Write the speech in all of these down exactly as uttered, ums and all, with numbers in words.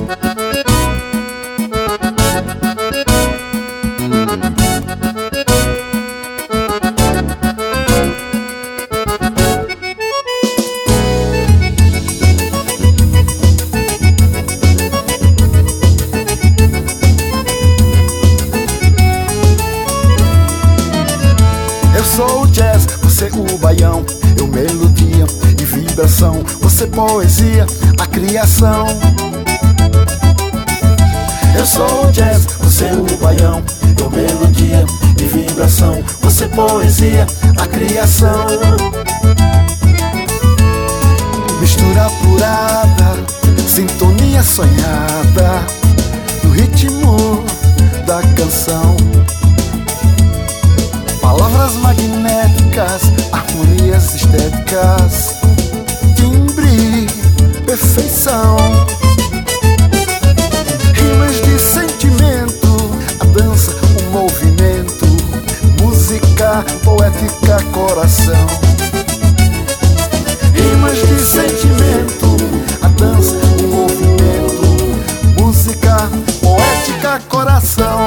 Eu sou o jazz, você o baião. Eu melodia e vibração, você poesia, a criação. Eu sou o jazz, você o baião. Eu melodia e vibração, você poesia, a criação. Mistura apurada, sintonia sonhada, no ritmo da canção. Palavras magnéticas, harmonias estéticas, timbre, perfeição. Rimas de sentimento, a dança, o movimento, música, poética, coração. Rimas de sentimento, a dança, o movimento, música, poética, coração.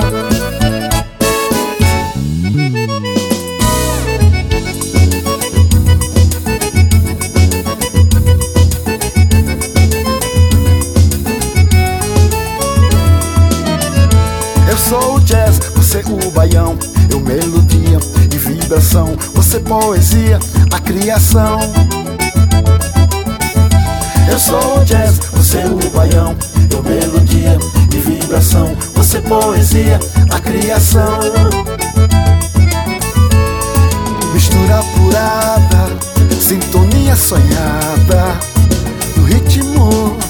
Eu sou o jazz, você o baião. Eu melodia e vibração, você poesia, a criação. Eu sou o jazz, você o baião. Eu melodia e vibração, você poesia, a criação. Mistura apurada, sintonia sonhada, no ritmo